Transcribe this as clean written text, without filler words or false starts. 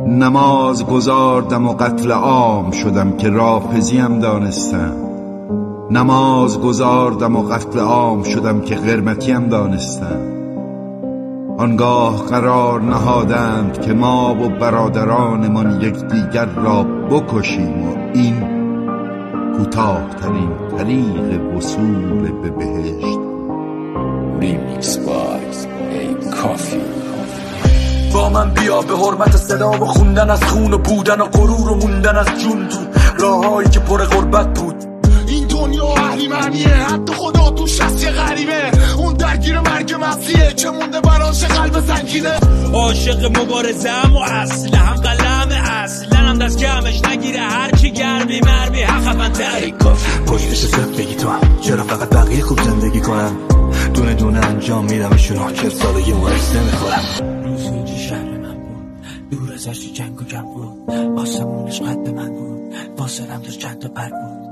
نماز گزاردم و قتل عام شدم که رافضیم دانستم. نماز گزاردم و قتل عام شدم که قرمتیم دانستم. آنگاه قرار نهادند که ما و برادرانمان یکدیگر را بکشیم و این کوتاه‌ترین طریق وصول به بهشت. ریمیکس بای ای کافی. با من بیا به حرمت صدا و خوندن از خون و بودن و غرور و موندن از جون تو راههایی که پر غربت بود. این دنیا اهلی معنیه، حتی خدا تو شست غریبه. اون درگیر مرگ مسیحه که مونده براش قلب سنگینه. عاشق مبارزم و اصلا هم قلم اصلا هم دست کمش نگیره هرچی گرمی مرمی حقا ای کافی. پشتش صف بگی تو هم چرا فقط بقیه خوب زندگی کنن، دونه دونه انجام میدمشون 40 ساله یه ورسته میخورم. روزی شهر من بود، دور ازش جنگ و جنگ بود، آسمونش قد من بود، واسه رم داشت چند تا پر بود.